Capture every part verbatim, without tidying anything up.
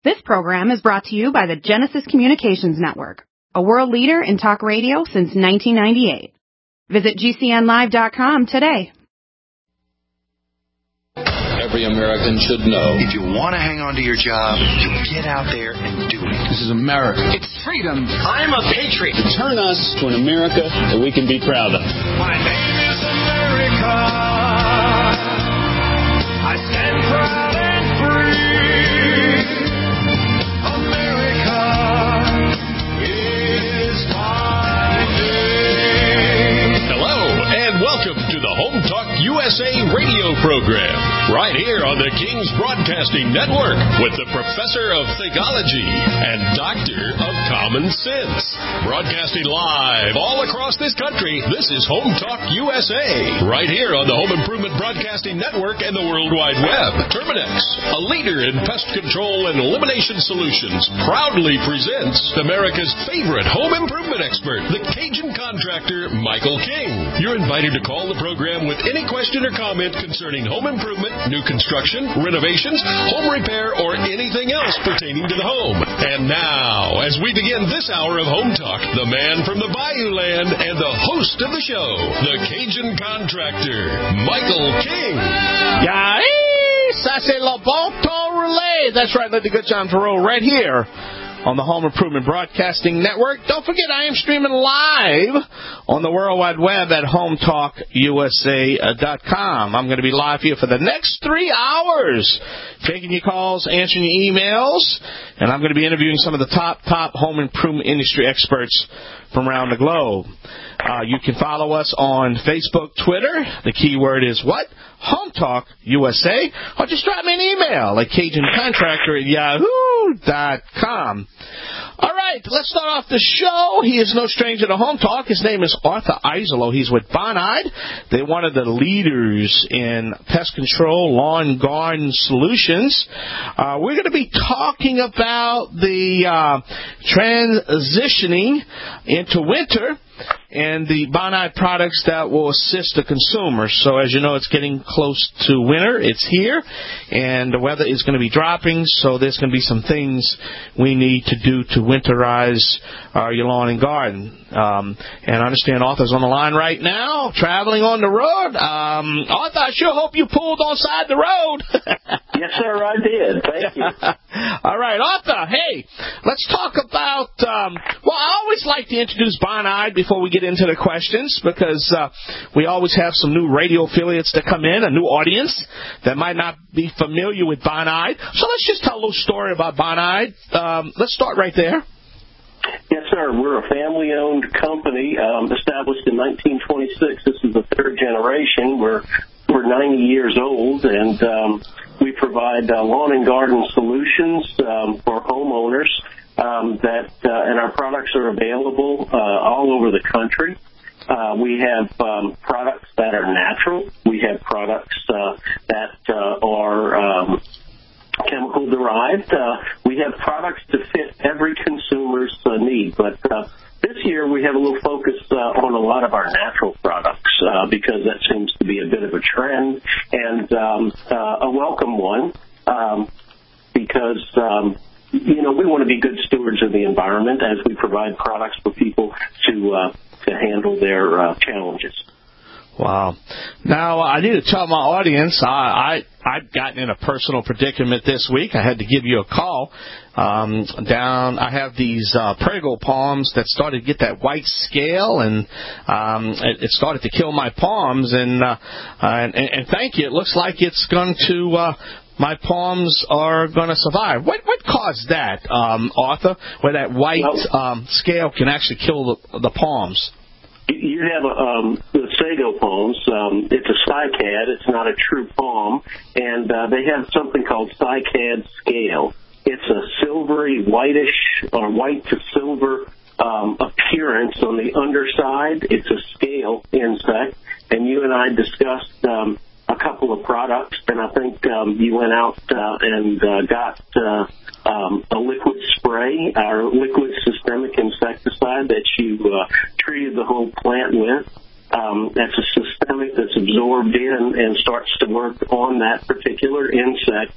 This program is brought to you by the Genesis Communications Network, a world leader in talk radio since nineteen ninety-eight. Visit G C N live dot com today. Every American should know. If you want to hang on to your job, you get out there and do it. This is America. It's freedom. I'm a patriot. Turn us to an America that we can be proud of. My name is America. I stand proud and free. America is my name. Hello, and welcome to the Home Talk U S A radio program, right here on the King's Broadcasting Network with the Professor of Theology and Doctor of Common Sense. Broadcasting live all across this country, this is Home Talk U S A, right here on the Home Improvement Broadcasting Network and the World Wide Web. Terminex, a leader in pest control and elimination solutions, proudly presents America's favorite home improvement expert, the Cajun contractor, Michael King. You're invited to call the program with any question or comment concerning home improvement, new construction, renovations, home repair, or anything else pertaining to the home. And now, as we begin this hour of Home Talk, the man from the Bayou Land and the host of the show, the Cajun contractor, Michael King. Yeah, ça c'est le bon temps relais. That's right, let the good John Farrell right here on the Home Improvement Broadcasting Network. Don't forget, I am streaming live on the World Wide Web at home talk U S A dot com. I'm going to be live here for the next three hours, taking your calls, answering your emails, and I'm going to be interviewing some of the top, top home improvement industry experts from around the globe. Uh, you can follow us on Facebook, Twitter. The keyword is what? Home Talk U S A. Or just drop me an email at Cajun Contractor at yahoo dot com. All right, let's start off the show. He is no stranger to Home Talk. His name is Arthur Eiselo. He's with Bonide. They're one of the leaders in pest control, lawn garden solutions. Uh, we're going to be talking about the uh, transitioning into winter and the Bonide products that will assist the consumer. So as you know, it's getting close to winter. It's here, and the weather is going to be dropping, so there's going to be some things we need to do to winterize uh, your lawn and garden. Um, and I understand Arthur's on the line right now, traveling on the road. Um, Arthur, I sure hope you pulled on side the road. Yes, sir, I did. Thank you. All right, Arthur, hey, let's talk about, um, well, I always like to introduce Bonide before we get into the questions, because uh, we always have some new radio affiliates that come in, a new audience that might not be familiar with Bonide. So let's just tell a little story about Bonide. Um, let's start right there. Yes, sir. We're a family-owned company um, established in nineteen twenty-six. This is the third generation. We're we're ninety years old, and um, we provide uh, lawn and garden solutions um, for homeowners. Um, that uh, and our products are available uh, all over the country. Uh, we have um, products that are natural. We have products uh, that uh, are um, chemical derived. Uh, we have products to fit every consumer's uh, need. But uh, this year we have a little focus uh, on a lot of our natural products uh, because that seems to be a bit of a trend and um, uh, a welcome one um, because um, you know, we want to be good stewards of the environment as we provide products for people to uh, to handle their uh, challenges. Wow. Now, I need to tell my audience, I, I, I've gotten in a personal predicament this week. I had to give you a call. Um, down, I have these uh, prego palms that started to get that white scale, and um, it, it started to kill my palms. And, uh, and, and thank you. It looks like it's going to... Uh, my palms are going to survive. What what caused that, um, Arthur, where that white um, scale can actually kill the, the palms? You have um, the sago palms. Um, it's a cycad. It's not a true palm. And uh, they have something called cycad scale. It's a silvery, whitish, or white to silver um, appearance on the underside. It's a scale insect. And you and I discussed... Um, a couple of products, and I think um, you went out uh, and uh, got uh, um, a liquid spray, our liquid systemic insecticide that you uh, treated the whole plant with. Um, that's a systemic that's absorbed in and starts to work on that particular insect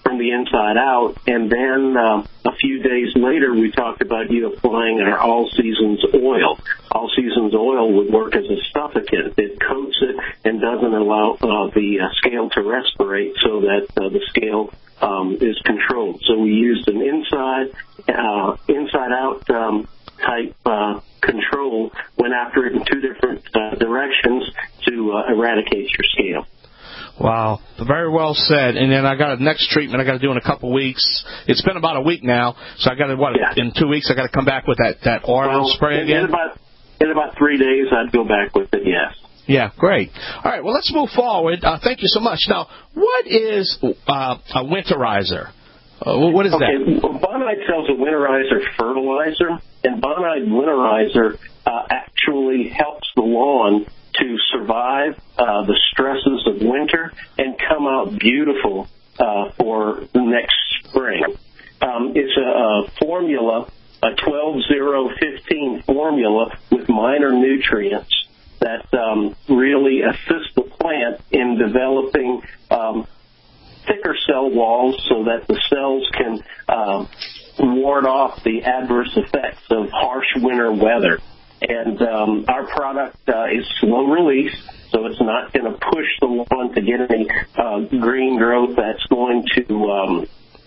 from the inside out. And then uh, a few days later, we talked about you applying our All Seasons oil. All Seasons oil would work as a suffocant. It coats it and doesn't allow uh, the uh, scale to respirate, so that uh, the scale um, is controlled. So we used an inside, uh, inside-out um, type uh, control, went after it in two different uh, directions to uh, eradicate your scale. Wow, very well said. And then I got a next treatment I got to do in a couple weeks. It's been about a week now, so I got to what Yeah. in two weeks I got to come back with that that oil Well, spray in, again. in about in about three days, I'd go back with it. Yes. Yeah, great. All right, well, let's move forward. Uh, thank you so much. Now, what is uh, a winterizer? Uh, what is okay, that? well, Bonide sells a winterizer fertilizer, and Bonide winterizer uh, actually helps the lawn to survive uh, the stresses of winter and come out beautiful uh, for the next spring. Um, it's a, a formula, a twelve zero fifteen formula with minor nutrients that um, really assist the plant in developing um, thicker cell walls so that the cells can um, ward off the adverse effects of harsh winter weather. And um, our product uh, is slow release, so it's not going to push the lawn to get any uh, green growth that's going to um,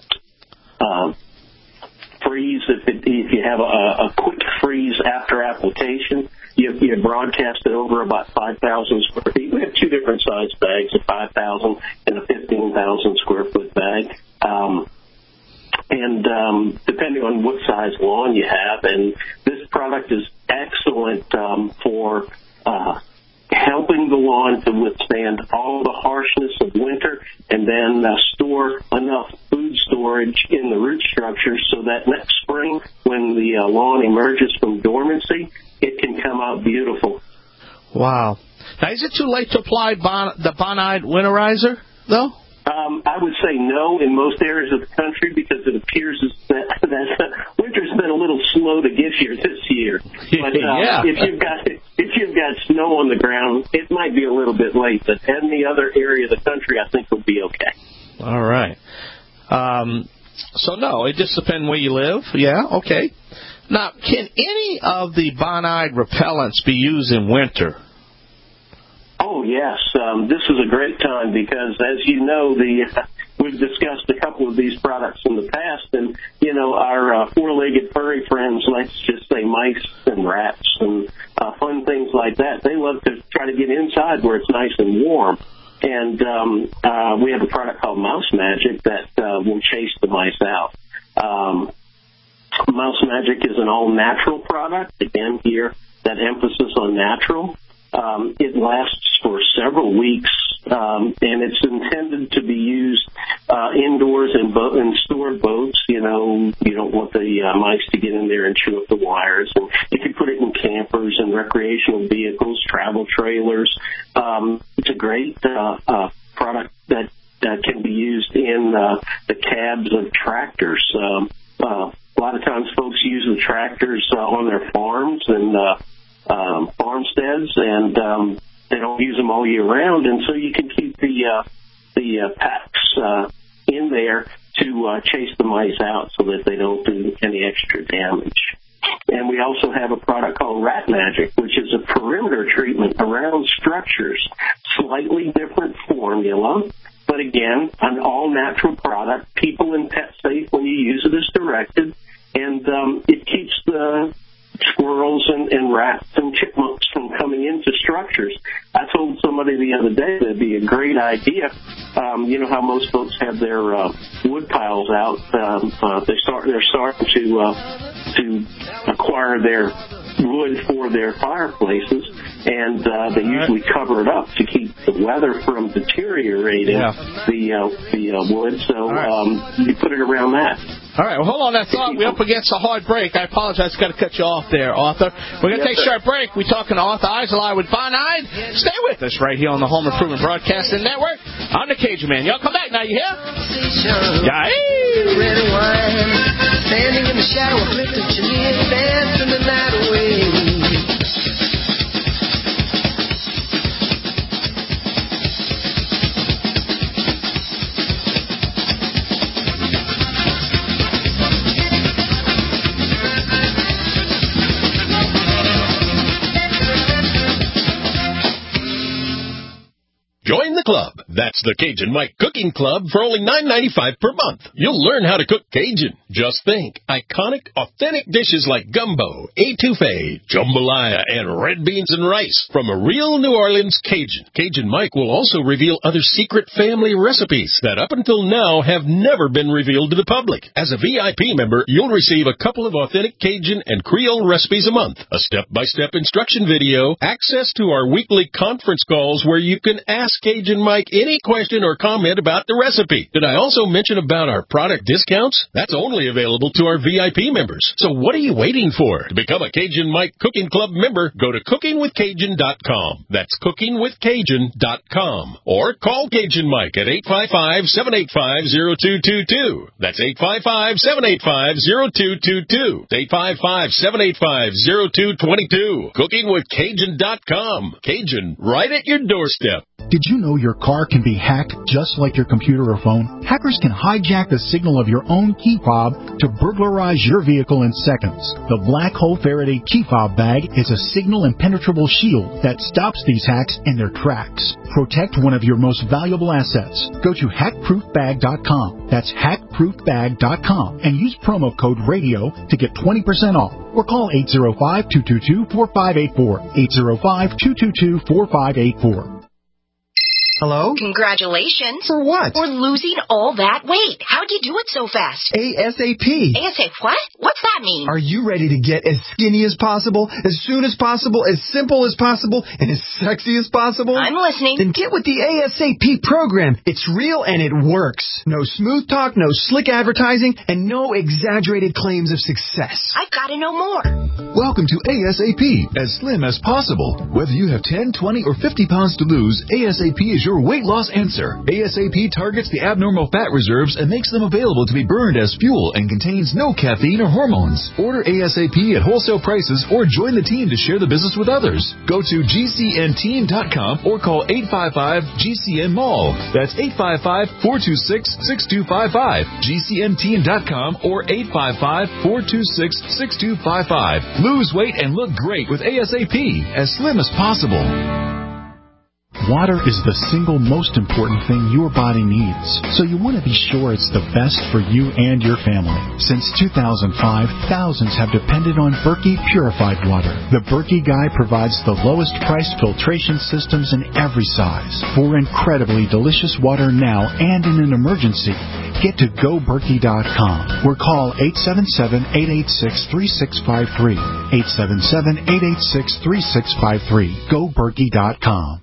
uh, freeze if, it, if you have a, a quick freeze after application. You, you broadcast it over about five thousand square feet. We have two different size bags, a five thousand and a fifteen thousand square foot bag. Um, and um, depending on what size lawn you have, and this product is excellent um, for uh, helping the lawn to withstand all the harshness of winter, and then uh, store enough food storage in the root structure so that next spring, when the uh, lawn emerges from dormancy, it can come out beautiful. Wow. Now, is it too late to apply bon- the Bonide winterizer, though? Um, I would say no in most areas of the country because it appears that, that winter's been a little slow to get here this year. But uh, yeah. if you've got if you've got snow on the ground, it might be a little bit late. But any other area of the country, I think will be okay. All right. Um, so no, it just depends where you live. Yeah. Okay. Now, can any of the Bonide repellents be used in winter? Oh, yes. Um, this is a great time because, as you know, the uh, we've discussed a couple of these products in the past, and, you know, our uh, four-legged furry friends, let's just say mice and rats and uh, fun things like that, they love to try to get inside where it's nice and warm. And um, uh, we have a product called Mouse Magic that uh, will chase the mice out. Um, Mouse Magic is an all-natural product. Again, here, that emphasis on natural. Um, it lasts for several weeks, um, and it's intended to be used uh, indoors in, bo- in stored boats. You know, you don't want the uh, mice to get in there and chew up the wires. And you can put it in campers and recreational vehicles, travel trailers. Um, it's a great uh, uh, product that uh, can be used in uh, the cabs of tractors. Um, uh, a lot of times folks use the tractors uh, on their farms and uh, Um, farmsteads, and um, they don't use them all year round, and so you can keep the uh, the uh, packs uh, in there to uh, chase the mice out so that they don't do any extra damage. And we also have a product called Rat Magic, which is a perimeter treatment around structures, slightly different formula, but again, an all-natural product, people and pet safe when you use it as directed, and um, it keeps the squirrels and, and rats and chipmunks from coming into structures. I told somebody the other day that it'd be a great idea. Um, you know how most folks have their uh, wood piles out. Um, uh, they start they're starting to uh, to acquire their wood for their fireplaces, and uh, they usually cover it up to keep the weather from deteriorating yeah. the uh, the uh, wood. So right. um, you put it around that. All right, well, hold on that thought. We're up against a hard break. I apologize. Got to cut you off there, Arthur. We're going to Yes, take a short break. We're talking to Arthur Eiseli with Bonide. Stay with us right here on the Home Improvement Broadcasting Network. I'm the Cajun Man. Y'all come back now. You hear? Yeah. Red wine, standing in the shadow of Clifton Chenier, dancing the night away. the club. That's the Cajun Mike Cooking Club for only nine ninety-five per month. You'll learn how to cook Cajun. Just think, iconic, authentic dishes like gumbo, etouffee, jambalaya, and red beans and rice from a real New Orleans Cajun. Cajun Mike will also reveal other secret family recipes that up until now have never been revealed to the public. As a V I P member, you'll receive a couple of authentic Cajun and Creole recipes a month, a step-by-step instruction video, access to our weekly conference calls where you can ask Cajun Mike any question or comment about the recipe. Did I also mention about our product discounts? That's only available to our V I P members. So what are you waiting for? To become a Cajun Mike Cooking Club member, go to cooking with cajun dot com. That's cooking with cajun dot com. Or call Cajun Mike at eight five five, seven eight five, zero two two two. That's eight five five, seven eight five, zero two two two. eight five five, seven eight five, zero two two two. cooking with cajun dot com. Cajun, right at your doorstep. Did you know your car can be hacked just like your computer or phone? Hackers can hijack the signal of your own key fob to burglarize your vehicle in seconds. The Black Hole Faraday key fob bag is a signal impenetrable shield that stops these hacks in their tracks. Protect one of your most valuable assets. Go to hack proof bag dot com. That's hack proof bag dot com and use promo code RADIO to get twenty percent off. Or call eight zero five, two two two, four five eight four. eight zero five, two two two, four five eight four. Hello? Congratulations. For what? For losing all that weight. How'd you do it so fast? ASAP. ASAP what? What's that mean? Are you ready to get as skinny as possible, as soon as possible, as simple as possible, and as sexy as possible? I'm listening. Then get with the ASAP program. It's real and it works. No smooth talk, no slick advertising, and no exaggerated claims of success. I've got to know more. Welcome to ASAP, as slim as possible. Whether you have ten, twenty, or fifty pounds to lose, ASAP is your weight loss answer. ASAP targets the abnormal fat reserves and makes them available to be burned as fuel and contains no caffeine or hormones. Order ASAP at wholesale prices or join the team to share the business with others. Go to G C N team dot com or call eight five five G C N mall. That's eight five five, four two six, six two five five. G C N team dot com or eight five five, four two six, six two five five. Lose weight and look great with ASAP, as slim as possible. Water is the single most important thing your body needs, so you want to be sure it's the best for you and your family. Since two thousand five, thousands have depended on Berkey purified water. The Berkey Guy provides the lowest priced filtration systems in every size. For incredibly delicious water now and in an emergency, get to go berkey dot com or call eight seven seven, eight eight six, three six five three. eight seven seven, eight eight six, three six five three. go berkey dot com.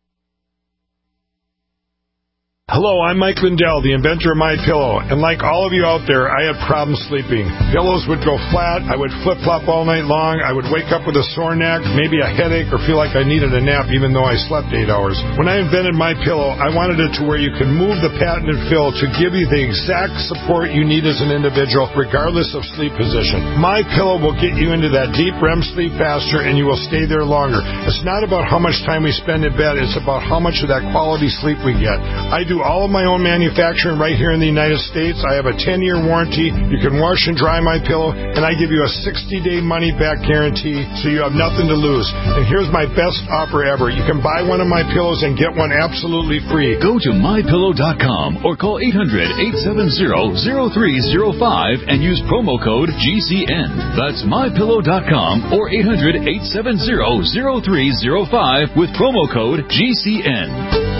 Hello, I'm Mike Lindell, the inventor of MyPillow, and like all of you out there, I had problems sleeping. Pillows would go flat, I would flip-flop all night long, I would wake up with a sore neck, maybe a headache, or feel like I needed a nap even though I slept eight hours. When I invented MyPillow, I wanted it to where you can move the patented fill to give you the exact support you need as an individual, regardless of sleep position. MyPillow will get you into that deep R E M sleep faster, and you will stay there longer. It's not about how much time we spend in bed, it's about how much of that quality sleep we get. I do all of my own manufacturing right here in the United States. I have a ten-year warranty. You can wash and dry my pillow, and I give you a sixty-day money-back guarantee, so you have nothing to lose. And here's my best offer ever. You can buy one of my pillows and get one absolutely free. Go to my pillow dot com or call eight hundred, eight seven zero, zero three zero five and use promo code G C N. That's my pillow dot com or eight hundred, eight seven zero, zero three zero five with promo code G C N.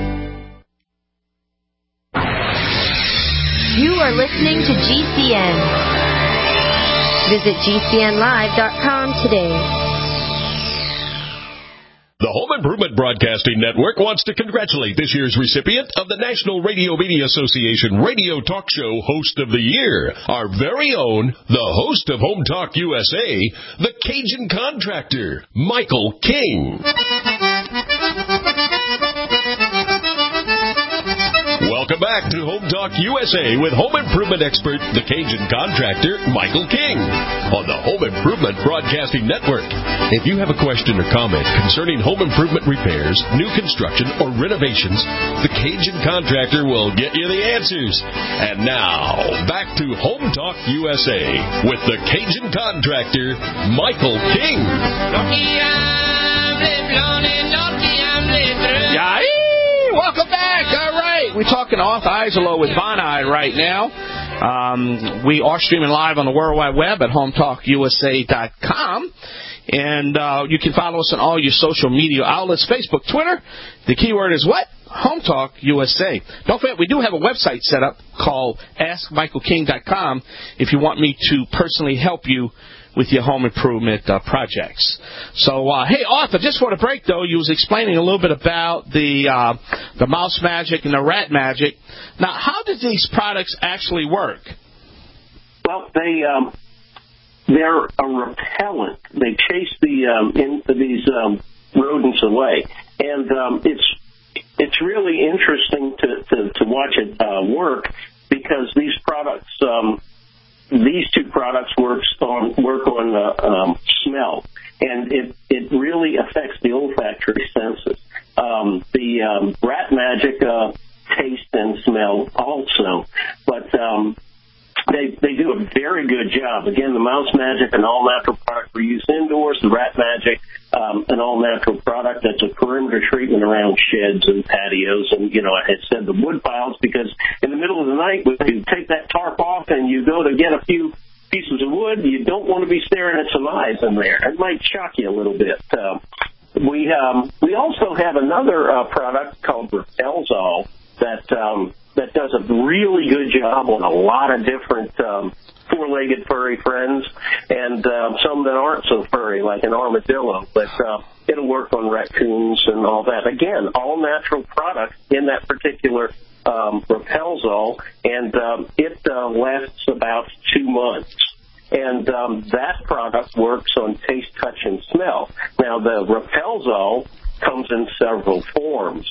You are listening to G C N. Visit G C N live dot com today. The Home Improvement Broadcasting Network wants to congratulate this year's recipient of the National Radio Media Association Radio Talk Show Host of the Year, our very own, the host of Home Talk U S A, the Cajun Contractor, Michael King. Welcome back to Home Talk U S A with home improvement expert, the Cajun Contractor, Michael King, on the Home Improvement Broadcasting Network. If you have a question or comment concerning home improvement repairs, new construction, or renovations, the Cajun Contractor will get you the answers. And now, back to Home Talk U S A with the Cajun Contractor, Michael King. Yeah. welcome back. All right. We're talking to Arthur Eiselo with Bonai right now. Um, we are streaming live on the World Wide Web at home talk U S A dot com. And uh, you can follow us on all your social media outlets, Facebook, Twitter. The keyword is what? Home Talk U S A. Don't forget, we do have a website set up called ask michael king dot com if you want me to personally help you with your home improvement uh, projects. So, uh, hey, Arthur, just for the break, though, you was explaining a little bit about the uh, the Mouse Magic and the Rat Magic. Now, how do these products actually work? Well, they um, they're a repellent. They chase the um, in, these um, rodents away, and um, it's it's really interesting to to, to watch it uh, work because these products. Um, These two products works on, work on uh, um, smell, and it, it really affects the olfactory senses. Um, the um, Rat Magic uh, taste and smell also, but um, they they do a very good job. Again, the Mouse Magic, an all-natural product for use indoors. The Rat Magic, um, an all-natural product that's a perimeter treatment around sheds and patios. And, you know, I had said the wood piles because in the middle of the night, when you take that tarp off and you go to get a few pieces of wood, you don't want to be staring at some eyes in there. It might shock you a little bit. Uh, we um, we also have another uh, product called Repelzol that um, that does a really good job on a lot of different um, four-legged furry friends and uh, some that aren't so furry, like an armadillo. But uh, it'll work on raccoons and all that. Again, all natural products in that particular um, Repelzol, and um, it uh, lasts about two months. And um, that product works on taste, touch, and smell. Now, the Repelzol comes in several forms.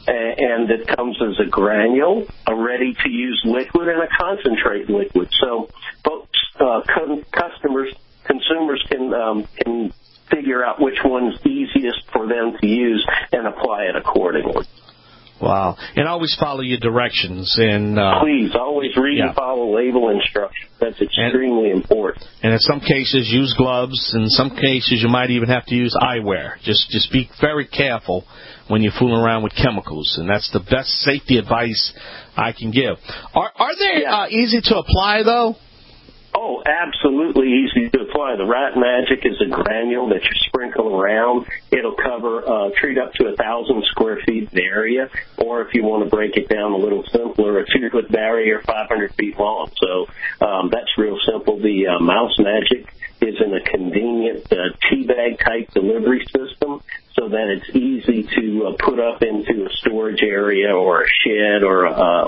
And it comes as a granule, a ready-to-use liquid, and a concentrate liquid. So folks, uh, customers, consumers can um, can figure out which one's easiest for them to use and apply it accordingly. Wow. And always follow your directions. And uh, Please, always read yeah. and follow label instructions. That's extremely and, important. And in some cases, use gloves. In some cases, you might even have to use eyewear. Just, just be very careful when you're fooling around with chemicals. And that's the best safety advice I can give. Are, are they yeah. uh, easy to apply, though? Oh, absolutely easy to apply. The Rat Magic is a granule that you sprinkle around. It'll cover, uh, treat up to a thousand square feet of area, or if you want to break it down a little simpler, a two-foot barrier, five hundred feet long. So um, that's real simple. The uh, Mouse Magic is in a convenient uh, tea bag type delivery system, so that it's easy to uh, put up into a storage area or a shed or a uh,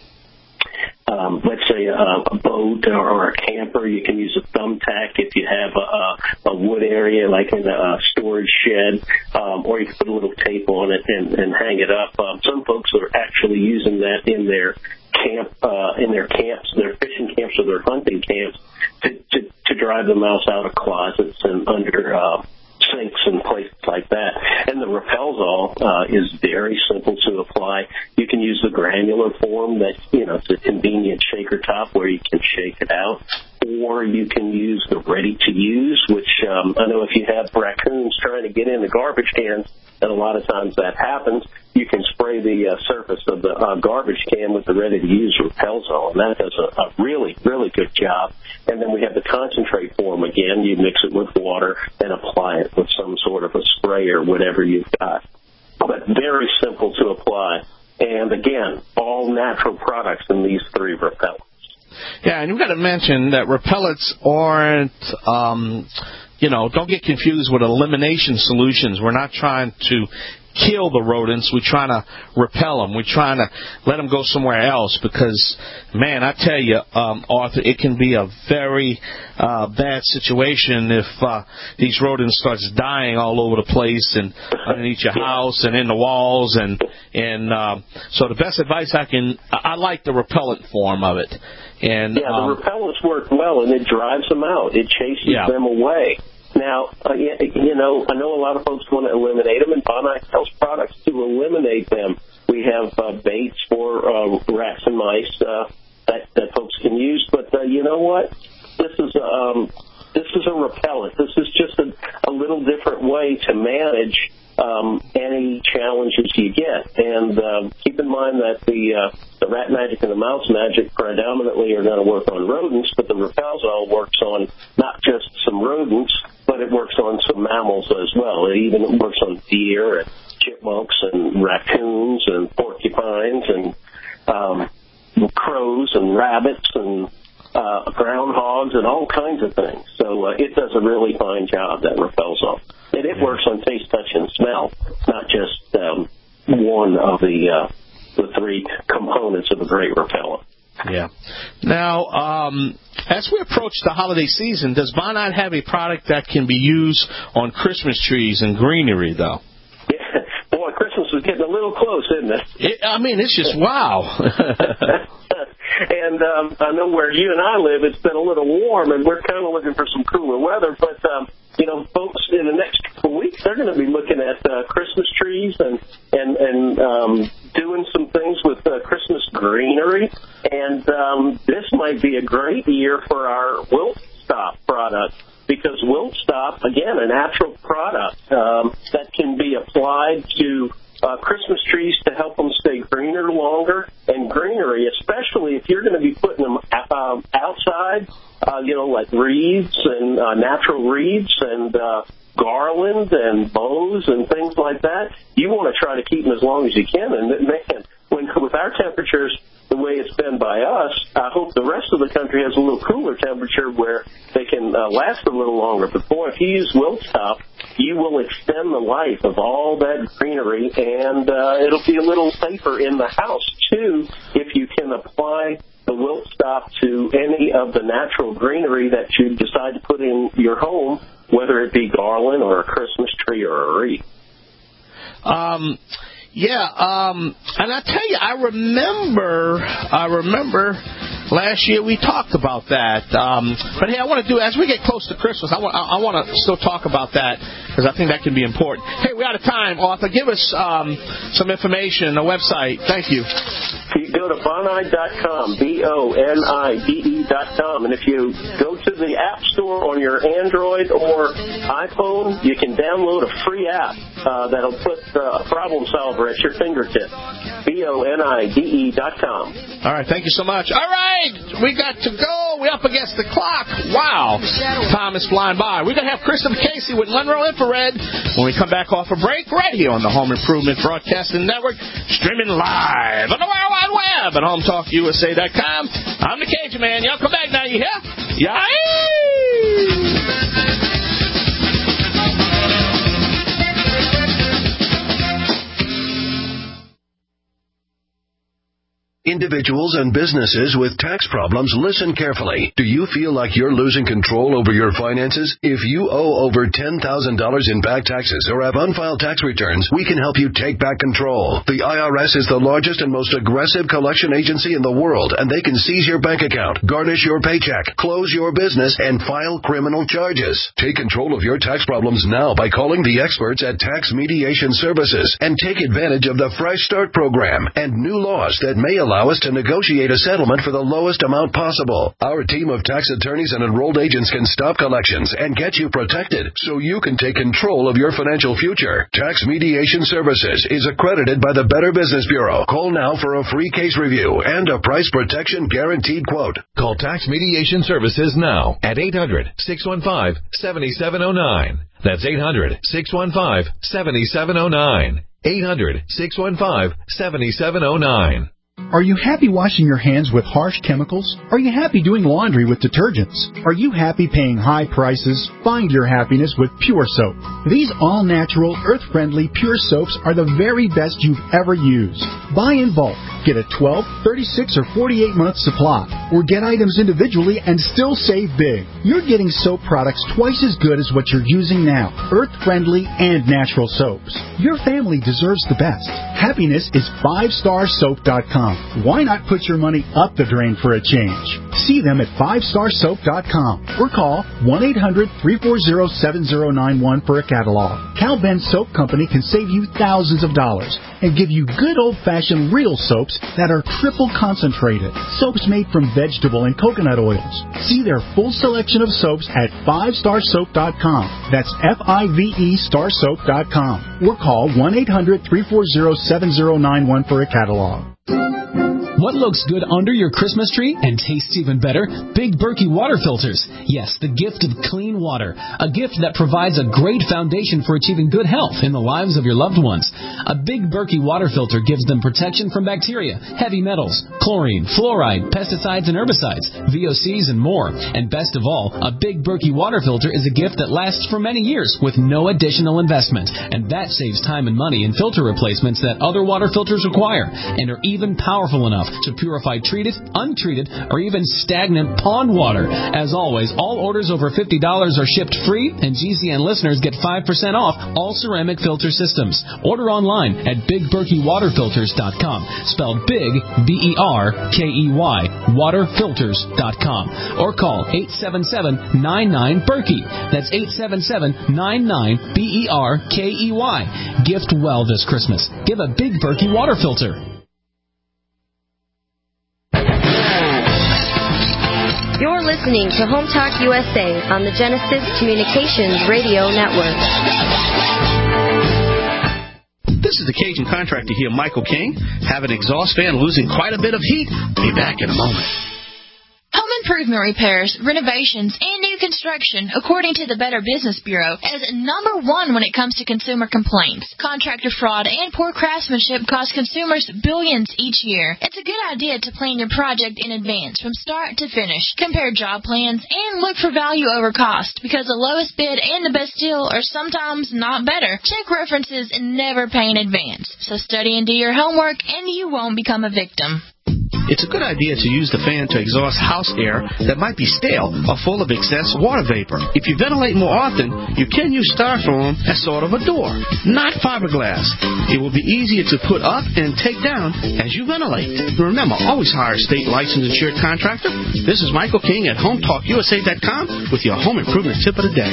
Um, let's say a, a boat or a camper. You can use a thumbtack if you have a, a wood area like in a storage shed, um, or you can put a little tape on it and, and hang it up. Um, some folks are actually using that in their camp, uh, in their camps, their fishing camps or their hunting camps to, to, to drive the mouse out of closets and under uh, sinks and places like that. And the Repelzol uh, is very simple to apply. You can use the granular form that, you know, it's a convenient shaker top where you can shake it out. Or you can use the ready-to-use, which um, I know if you have raccoons trying to get in the garbage cans, and a lot of times that happens, you can spray the uh, surface of the uh, garbage can with the ready-to-use Repelzol, and that does a, a really, really good job. And then we have the concentrate form again. You mix it with water and apply it with some sort of a spray or whatever you've got. But very simple to apply. And again, all natural products in these three repellents. Yeah, and you've got to mention that repellents aren't, um, you know, don't get confused with elimination solutions. We're not trying to kill the rodents. We're trying to repel them. We're trying to let them go somewhere else because, man, I tell you, um, Arthur, it can be a very uh, bad situation if uh, these rodents starts dying all over the place and underneath your house and in the walls. And, and um, so the best advice I can, I like the repellent form of it. And, yeah, the um, repellents work well, and it drives them out. It chases yeah. them away. Now, uh, you know, I know a lot of folks want to eliminate them, and Bonai sells products to eliminate them. We have uh, baits for uh, rats and mice uh, that, that folks can use. But uh, you know what? This is um, this is a repellent. This is just a, a little different way to manage um, any challenges you get. And um, keep in mind that the uh, the Rat Magic and the Mouse Magic predominantly are going to work on rodents, but the Rapalzole works on not just some rodents, but it works on some mammals as well. It even works on deer and chipmunks and raccoons and porcupines and um, crows and rabbits and uh, groundhogs and all kinds of things. So uh, it does a really fine job, that Rapalzole. And it works on taste, touch, and smell, not just um, one of the uh, the three components of a great repellent. Yeah. Now, um, as we approach the holiday season, does Bonide have a product that can be used on Christmas trees and greenery, though? Yeah. Boy, Christmas is getting a little close, isn't it? it I mean, it's just wow. And um, I know where you and I live, it's been a little warm, and we're kind of looking for some cooler weather. But, um, you know, folks, in the next couple of weeks, they're going to be looking at uh, Christmas trees and, and, and um, doing some things with uh, Christmas greenery. And um, this might be a great year for our Wilt Stop product, because Wilt Stop, again, a natural product um, that can be applied to Uh, Christmas trees to help them stay greener longer, and greenery, especially if you're going to be putting them uh, outside, uh, you know, like wreaths and uh, natural wreaths and uh, garland and bows and things like that. You want to try to keep them as long as you can. And man, when with our temperatures the way it's been by us, I hope the rest of the country has a little cooler temperature where they can uh, last a little longer. But boy, if you use Wilt Stop, you will extend the life of all that greenery, and uh, it'll be a little safer in the house, too, if you can apply the Wilt Stop to any of the natural greenery that you decide to put in your home, whether it be garland or a Christmas tree or a wreath. Um, yeah, um, and I tell you, I remember, I remember last year we talked about that. Um, but hey, I want to do, as we get close to Christmas, I want, I, I want to still talk about that, because I think that can be important. Hey, we're out of time, Arthur. Give us um, some information, a website. Thank you. You go to bonide dot com, B O N I D E dot com, and if you go to the App Store on your Android or iPhone, you can download a free app uh, that'll put uh, a problem solver at your fingertip. B O N I D E dot com. All right, thank you so much. All right, we got to go. We're up against the clock. Wow, time is flying by. We're going to have Christopher Casey with Monroe Infrared when we come back off a break right here on the Home Improvement Broadcasting Network, streaming live on the World Wide Web at home talk U S A dot com. I'm the Cajun Man. Y'all come back now, you hear? Yay! Individuals and businesses with tax problems, listen carefully. Do you feel like you're losing control over your finances? If you owe over ten thousand dollars in back taxes or have unfiled tax returns, we can help you take back control. The I R S is the largest and most aggressive collection agency in the world, and they can seize your bank account, garnish your paycheck, close your business, and file criminal charges. Take control of your tax problems now by calling the experts at Tax Mediation Services and take advantage of the Fresh Start program and new laws that may allow us to negotiate a settlement for the lowest amount possible. Our team of tax attorneys and enrolled agents can stop collections and get you protected so you can take control of your financial future. Tax Mediation Services is accredited by the Better Business Bureau. Call now for a free case review and a price protection guaranteed quote. Call Tax Mediation Services now at eight hundred, six one five, seven seven zero nine. That's eight hundred, six one five, seven seven zero nine. eight hundred, six one five, seven seven zero nine. Are you happy washing your hands with harsh chemicals? Are you happy doing laundry with detergents? Are you happy paying high prices? Find your happiness with Pure Soap. These all-natural, earth-friendly Pure Soaps are the very best you've ever used. Buy in bulk. Get a twelve, thirty-six, or forty-eight month supply. Or get items individually and still save big. You're getting soap products twice as good as what you're using now. Earth-friendly and natural soaps. Your family deserves the best. Happiness is five star soap dot com. Why not put your money up the drain for a change? See them at five star soap dot com or call one eight hundred, three four zero, seven zero nine one for a catalog. Cal Ben Soap Company can save you thousands of dollars. and give you good old-fashioned real soaps that are triple concentrated. Soaps made from vegetable and coconut oils. See their full selection of soaps at five star soap dot com. That's F I V E star soap dot com. Or call one eight hundred, three four zero, seven zero nine one for a catalog. What looks good under your Christmas tree and tastes even better? Big Berkey water filters. Yes, the gift of clean water. A gift that provides a great foundation for achieving good health in the lives of your loved ones. A Big Berkey water filter gives them protection from bacteria, heavy metals, chlorine, fluoride, pesticides and herbicides, V O Cs, and more. And best of all, a Big Berkey water filter is a gift that lasts for many years with no additional investment. And that saves time and money in filter replacements that other water filters require and are even powerful enough to purify treated, untreated, or even stagnant pond water. As always, all orders over fifty dollars are shipped free, and G C N listeners get five percent off all ceramic filter systems. Order online at big berkey water filters dot com, spelled big, B E R K E Y, water filters dot com. Or call eight seven seven, nine nine, Berkey. That's eight seven seven, nine nine, B E R K E Y. Gift well this Christmas. Give a Big Berkey water filter. You're listening to Home Talk U S A on the Genesis Communications Radio Network. This is the Cajun contractor here, Michael King. Have an exhaust fan losing quite a bit of heat? Be back in a moment. Home improvement repairs, renovations, and new construction, according to the Better Business Bureau, is number one when it comes to consumer complaints. Contractor fraud and poor craftsmanship cost consumers billions each year. It's a good idea to plan your project in advance from start to finish. Compare job plans and look for value over cost, because the lowest bid and the best deal are sometimes not better. Check references and never pay in advance. So study and do your homework, and you won't become a victim. It's a good idea to use the fan to exhaust house air that might be stale or full of excess water vapor. If you ventilate more often, you can use styrofoam as sort of a door, not fiberglass. It will be easier to put up and take down as you ventilate. Remember, always hire a state licensed insured contractor. This is Michael King at home talk U S A dot com with your home improvement tip of the day.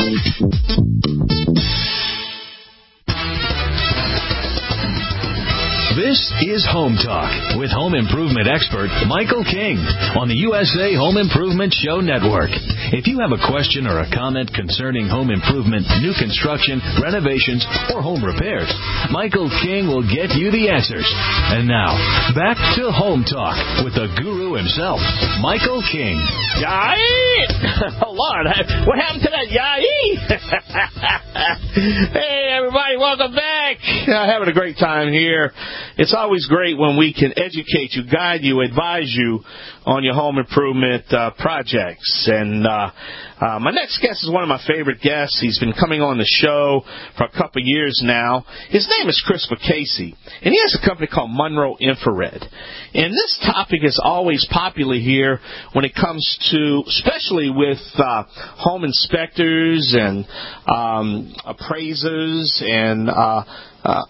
This is Home Talk with home improvement expert Michael King on the U S A Home Improvement Show Network. If you have a question or a comment concerning home improvement, new construction, renovations, or home repairs, Michael King will get you the answers. And now, back to Home Talk with the guru himself, Michael King. Yai! Oh, Lord, what happened to that yai? Hey, everybody, welcome back. Uh, having a great time here. It's always great when we can educate you, guide you, advise you on your home improvement uh, projects. And uh, uh, my next guest is one of my favorite guests. He's been coming on the show for a couple of years now. His name is Chris Casey, and he has a company called Monroe Infrared. And this topic is always popular here when it comes to, especially with uh, home inspectors and um, appraisers and uh, uh,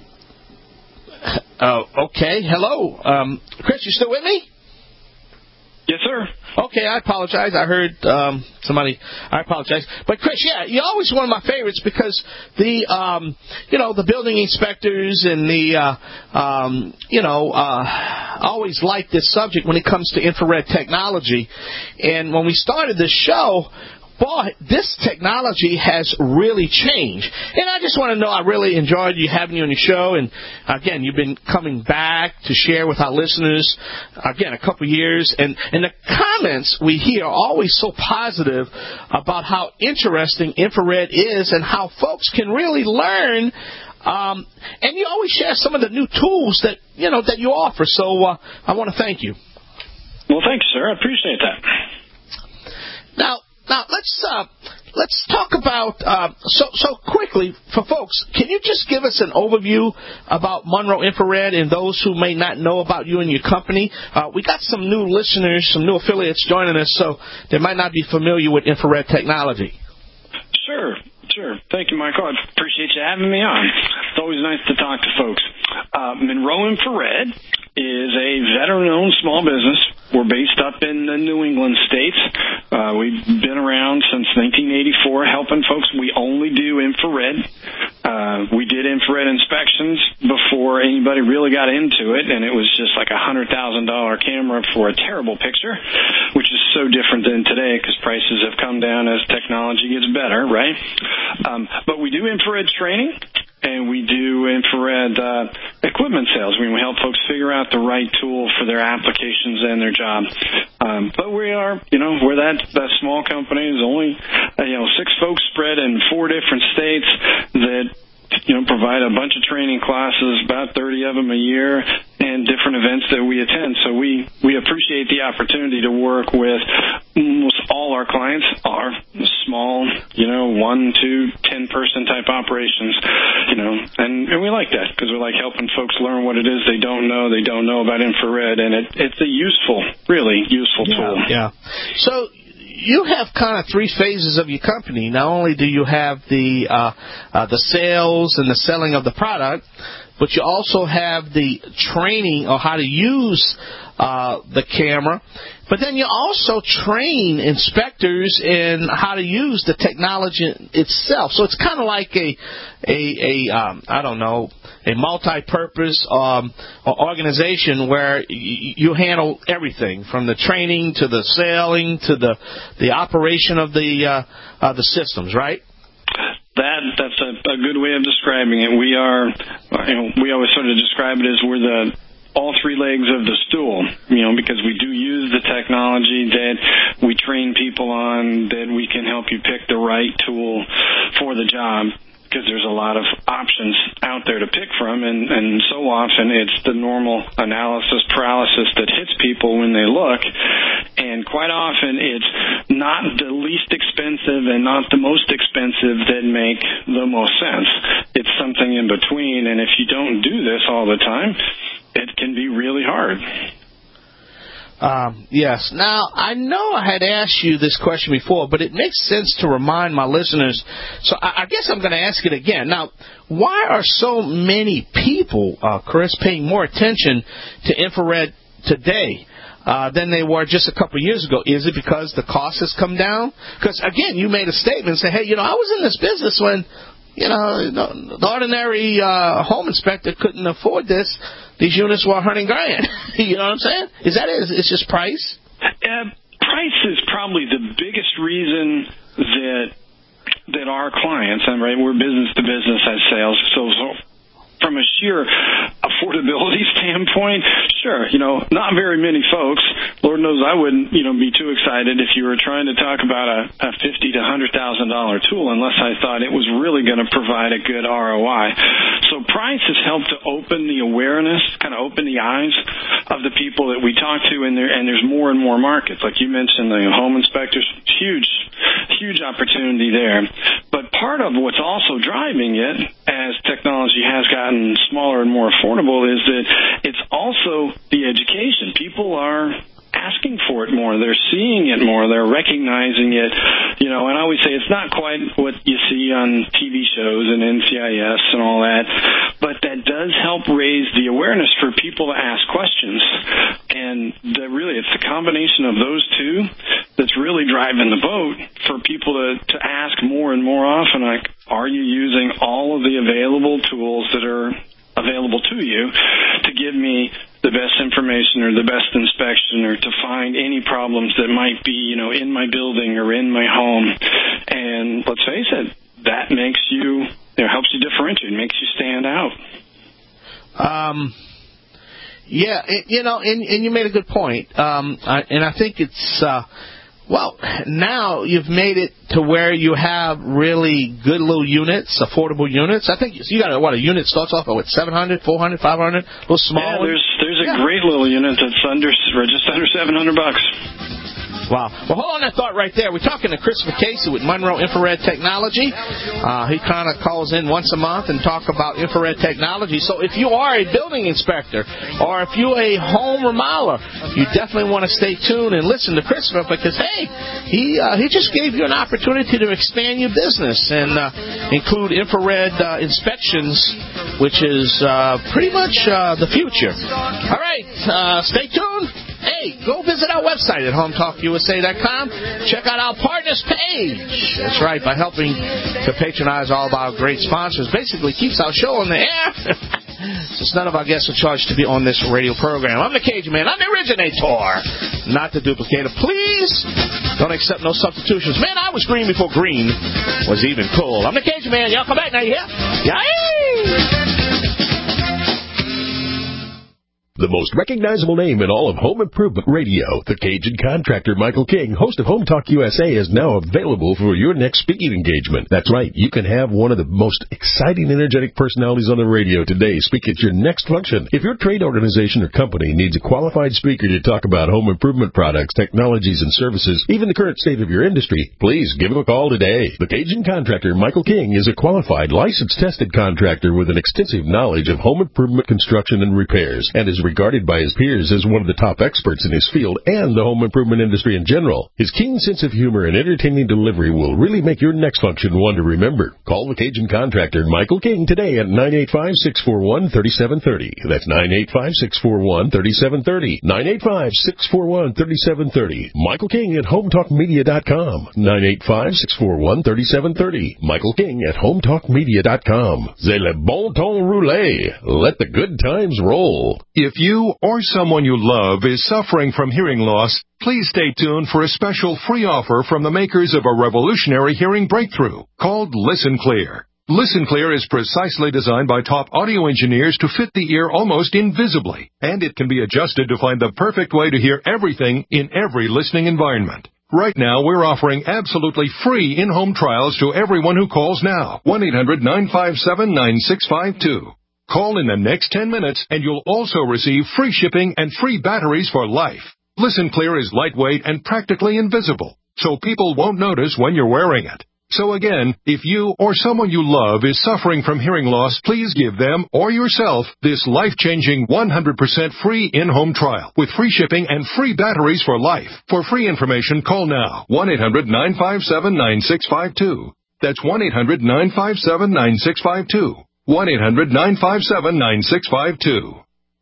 Uh, okay, hello. Um, Chris, you still with me? Yes, sir. Okay, I apologize. I heard um, somebody. I apologize. But, Chris, yeah, you're always one of my favorites because the, um, you know, the building inspectors and the, uh, um, you know, uh, always like this subject when it comes to infrared technology. And when we started this show, boy, this technology has really changed. And I just want to know, I really enjoyed you having you on your show. And, again, you've been coming back to share with our listeners, again, a couple of years. And, and the comments we hear are always so positive about how interesting infrared is and how folks can really learn. Um, and you always share some of the new tools that, you know, that you offer. So uh, I want to thank you. Well, thanks, sir. I appreciate that. Now, Now let's uh, let's talk about uh, so so quickly for folks. Can you just give us an overview about Monroe Infrared and those who may not know about you and your company? Uh, we got some new listeners, some new affiliates joining us, so they might not be familiar with infrared technology. Sure, sure. Thank you, Michael. I appreciate you having me on. It's always nice to talk to folks. Uh, Monroe Infrared is a veteran-owned small business. We're based up in the New England states. Uh, we've been around since nineteen eighty-four helping folks. We only do infrared. Uh, we did infrared inspections before anybody really got into it, and it was just like a one hundred thousand dollars camera for a terrible picture, which is so different than today because prices have come down as technology gets better, right? Um, but we do infrared training, and we do infrared uh, equipment sales. I mean, we help folks figure out the right tool for their applications and their job. Um, but we are, you know, we're that, that small company. There's only, uh, you know, six folks spread in four different states that, you know, provide a bunch of training classes, about thirty of them a year, and different events that we attend. So we, we appreciate the opportunity to work with almost all our clients are small, you know, one, two, ten-person type operations, you know, and, and we like that because we like helping folks learn what it is they don't know. They don't know about infrared, and it, it's a useful, really useful yeah, tool. Yeah. So you have kind of three phases of your company. Not only do you have the uh, uh, the sales and the selling of the product, but you also have the training on how to use uh, the camera. But then you also train inspectors in how to use the technology itself. So it's kind of like a, a, a um, I don't know, a multi-purpose um, organization where y- you handle everything from the training to the selling to the the operation of the uh, uh, the systems, right? That that's a, a good way of describing it. We are, you know, we always sort of describe it as we're the all three legs of the stool, you know, because we do use the technology that we train people on, that we can help you pick the right tool for the job, because there's a lot of options out there to pick from, and, and so often it's the normal analysis paralysis that hits people when they look, and quite often it's not the least expensive and not the most expensive that make the most sense. It's something in between, and if you don't do this all the time, it can be really hard. Um, yes. Now, I know I had asked you this question before, but it makes sense to remind my listeners. So I, I guess I'm going to ask it again. Now, why are so many people, uh, Chris, paying more attention to infrared today uh, than they were just a couple of years ago? Is it because the cost has come down? Because, again, you made a statement saying, hey, you know, I was in this business when, you know, the ordinary uh, home inspector couldn't afford this. These units were a hundred grand. You know what I'm saying? Is that it? It's just price? Uh, price is probably the biggest reason that that our clients, and right, we're business to business as sales, so, so from a sheer affordability standpoint, sure, you know, not very many folks. Lord knows I wouldn't, you know, be too excited if you were trying to talk about a, a fifty to hundred thousand dollar tool, unless I thought it was really going to provide a good R O I. So price has helped to open the awareness, kind of open the eyes of the people that we talk to, and there and there's more and more markets, like you mentioned, the home inspectors, huge, huge opportunity there. But part of what's also driving it, as technology has gotten smaller and more affordable, is that it's also the education. People are asking for it more. They're seeing it more. They're recognizing it. You know, and I always say it's not quite what you see on T V shows and N C I S and all that, but that does help raise the awareness for people to ask questions. And the, really, it's the combination of those two that's really driving the boat for people to, to ask more and more often, like, are you using all of the available tools that are available to you to give me the best information or the best inspection, or to find any problems that might be, you know, in my building or in my home. And let's face it, that makes you, you know, helps you differentiate, makes you stand out. Um, yeah, it, you know, and, and you made a good point. Um, I, and I think it's, uh, well, now you've made it to where you have really good little units, affordable units. I think you got a, what, a unit starts off at what, seven hundred, four hundred, five hundred, a little small. Yeah, there's there's a yeah. great little unit that's under just under seven hundred bucks. Wow. Well, hold on that thought right there. We're talking to Christopher Casey with Monroe Infrared Technology. Uh, he kind of calls in once a month and talk about infrared technology. So if you are a building inspector or if you're a home remodeler, you definitely want to stay tuned and listen to Christopher, because, hey, he uh, he just gave you an opportunity to expand your business and uh, include infrared uh, inspections, which is uh, pretty much uh, the future. All right, uh, stay tuned. hey, go visit our website at home talk u s a dot com. Check out our partners page. That's right, by helping to patronize all of our great sponsors, basically keeps our show on the air. Since none of our guests are charged to be on this radio program. I'm the Cajun Man. I'm the originator, not the duplicator. Please don't accept no substitutions. Man, I was green before green was even cool. I'm the Cajun Man. Y'all come back now, you hear? Yay! The most recognizable name in all of home improvement radio, the Cajun Contractor Michael King, host of Home Talk U S A, is now available for your next speaking engagement. That's right, you can have one of the most exciting, energetic personalities on the radio today speak at your next function. If your trade organization or company needs a qualified speaker to talk about home improvement products, technologies, and services, even the current state of your industry, please give him a call today. The Cajun Contractor Michael King is a qualified, licensed-tested contractor with an extensive knowledge of home improvement construction and repairs, and is regarded by his peers as one of the top experts in his field and the home improvement industry in general. His keen sense of humor and entertaining delivery will really make your next function one to remember. Call the Cajun Contractor Michael King today at nine eight five, six four one, three seven three zero. That's nine eight five, six four one, three seven three zero. nine eight five, six four one, three seven three zero. Michael King at home talk media dot com. nine eight five, six four one, three seven three zero. Michael King at home talk media dot com. C'est le bon temps roulé. Let the good times roll. If you or someone you love is suffering from hearing loss, please stay tuned for a special free offer from the makers of a revolutionary hearing breakthrough called Listen Clear. Listen Clear is precisely designed by top audio engineers to fit the ear almost invisibly, and it can be adjusted to find the perfect way to hear everything in every listening environment. Right now, we're offering absolutely free in-home trials to everyone who calls now. one eight hundred, nine five seven, nine six five two. Call in the next ten minutes, and you'll also receive free shipping and free batteries for life. Listen Clear is lightweight and practically invisible, so people won't notice when you're wearing it. So again, if you or someone you love is suffering from hearing loss, please give them or yourself this life-changing one hundred percent free in-home trial with free shipping and free batteries for life. For free information, call now. one eight hundred, nine five seven, nine six five two. That's one eight hundred, nine five seven, nine six five two. one eight hundred, nine five seven, nine six five two.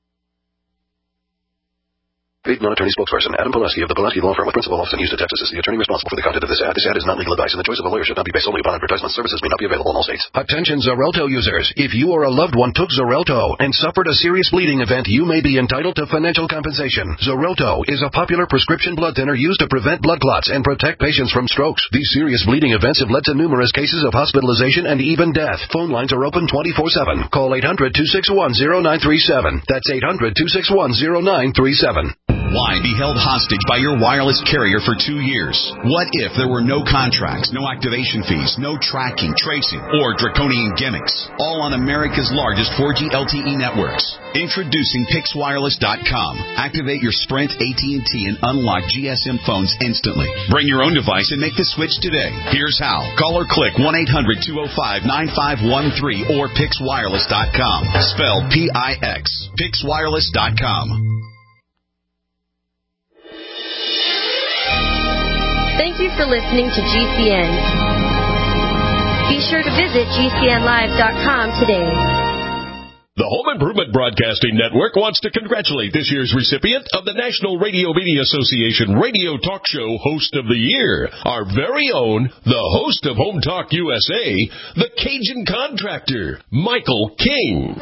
Paid non-attorney spokesperson Adam Pileski of the Pileski Law Firm with principal office in Houston, Texas is the attorney responsible for the content of this ad. This ad is not legal advice, and the choice of a lawyer should not be based solely upon advertisement. Services may not be available in all states. Attention Xarelto users. If you or a loved one took Xarelto and suffered a serious bleeding event, you may be entitled to financial compensation. Xarelto is a popular prescription blood thinner used to prevent blood clots and protect patients from strokes. These serious bleeding events have led to numerous cases of hospitalization and even death. Phone lines are open twenty-four seven. Call eight hundred, two six one, zero nine three seven. That's eight hundred, two six one, zero nine three seven. Why be held hostage by your wireless carrier for two years? What if there were no contracts, no activation fees, no tracking, tracing, or draconian gimmicks? All on America's largest four G L T E networks. Introducing Pix Wireless dot com. Activate your Sprint, A T and T, and unlock G S M phones instantly. Bring your own device and make the switch today. Here's how. Call or click one eight hundred, two oh five, nine five one three or Pix Wireless dot com. Spelled P I X. Pix Wireless dot com. Thank you for listening to G C N. Be sure to visit G C N live dot com today. The Home Improvement Broadcasting Network wants to congratulate this year's recipient of the National Radio Media Association Radio Talk Show Host of the Year, our very own, the host of Home Talk U S A, the Cajun Contractor, Michael King.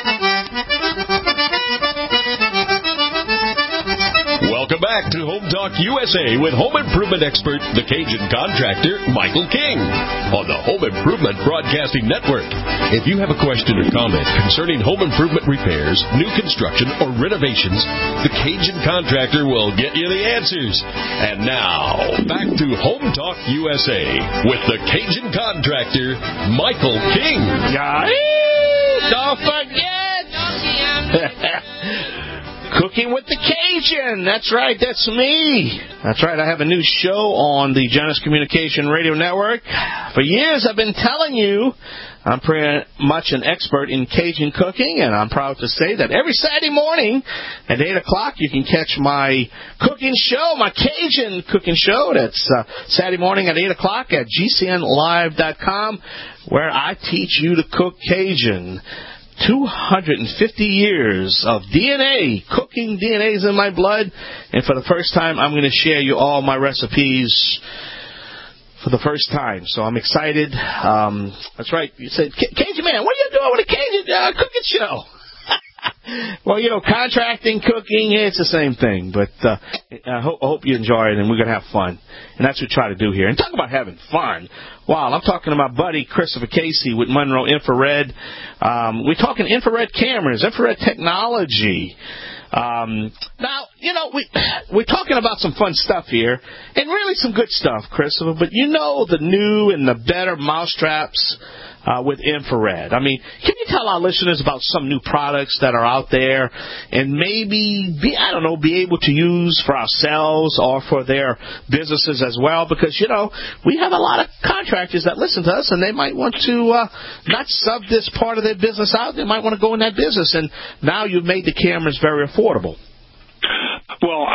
Welcome back to Home Talk U S A with home improvement expert, the Cajun Contractor, Michael King, on the Home Improvement Broadcasting Network. If you have a question or comment concerning home improvement repairs, new construction, or renovations, the Cajun Contractor will get you the answers. And now, back to Home Talk U S A with the Cajun Contractor, Michael King. Yahoo! Don't forget! Cooking with the Cajun. That's right. That's me. That's right. I have a new show on the Genesis Communication Radio Network. For years, I've been telling you I'm pretty much an expert in Cajun cooking, and I'm proud to say that every Saturday morning at eight o'clock, you can catch my cooking show, my Cajun cooking show. That's uh, Saturday morning at eight o'clock at G C N live dot com, where I teach you to cook Cajun. two hundred fifty years of D N A, cooking D N A's in my blood. And for the first time, I'm going to share you all my recipes for the first time. So I'm excited. Um, that's right. You said, Cajun Man, what are you doing with a Cajun uh, cooking show? Well, you know, contracting, cooking, it's the same thing. But uh, I, hope, I hope you enjoy it, and we're going to have fun. And that's what we try to do here. And talk about having fun. Wow, I'm talking to my buddy Christopher Casey with Monroe Infrared. Um, we're talking infrared cameras, infrared technology. Um, now, you know, we, we're talking about some fun stuff here, and really some good stuff, Christopher. But you know the new and the better mousetraps uh, with infrared. I mean, can you tell our listeners about some new products that are out there and maybe, be, I don't know, be able to use for ourselves or for their businesses as well? Because, you know, we have a lot of contractors that listen to us, and they might want to uh, not sub this part of their business out. They might want to go in that business. And now you've made the cameras very affordable. Well,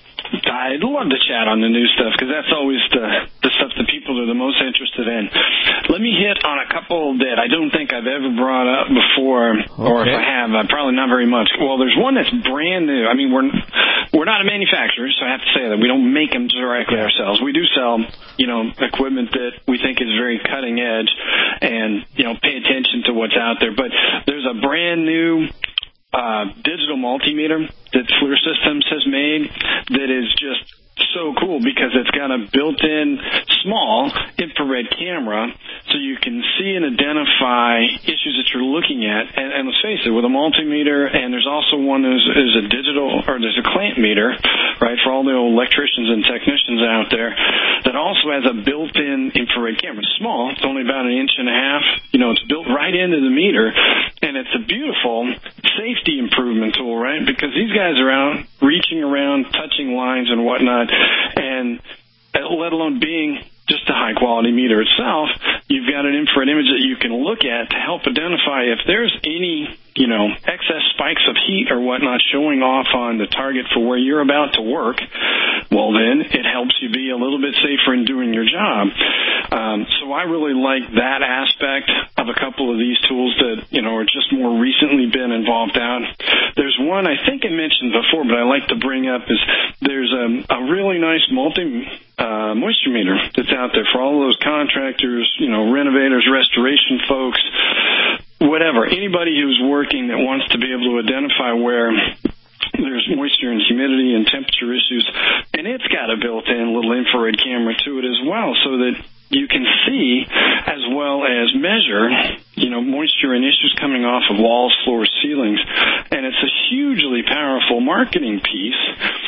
I'd love to chat on the new stuff because that's always the, the stuff that people are the most interested in. Let me hit on a couple that I don't think I've ever brought up before, okay. Or if I have, uh, probably not very much. Well, there's one that's brand new. I mean, we're we're not a manufacturer, so I have to say that we don't make them directly yeah. ourselves. We do sell, you know, equipment that we think is very cutting edge, and you know, pay attention to what's out there. But there's a brand new Uh, digital multimeter that FLIR Systems has made that is just so cool because it's got a built-in small infrared camera so you can see and identify issues that you're looking at. And, and let's face it, with a multimeter, and there's also one that is, is a digital, or there's a clamp meter, right, for all the electricians and technicians out there that also has a built-in infrared camera. It's small. It's only about an inch and a half. You know, it's built right into the meter, and it's a beautiful safety improvement tool, right, because these guys are out reaching around, touching lines and whatnot, and let alone being just a high-quality meter itself, you've got an infrared image that you can look at to help identify if there's any, you know, excess spikes of heat or whatnot showing off on the target for where you're about to work. Well, then it helps you be a little bit safer in doing your job. Um, so I really like that aspect of a couple of these tools that, you know, are just more recently been involved out. There's one I think I mentioned before, but I like to bring up is there's a, a really nice multi uh, moisture meter that's out there for all those contractors, you know, renovators, restoration folks, whatever, anybody who's working that wants to be able to identify where there's moisture and humidity and temperature issues, and it's got a built-in little infrared camera to it as well so that you can see as well as measure, you know, moisture and issues coming off of walls, floors, ceilings. And it's a hugely powerful marketing piece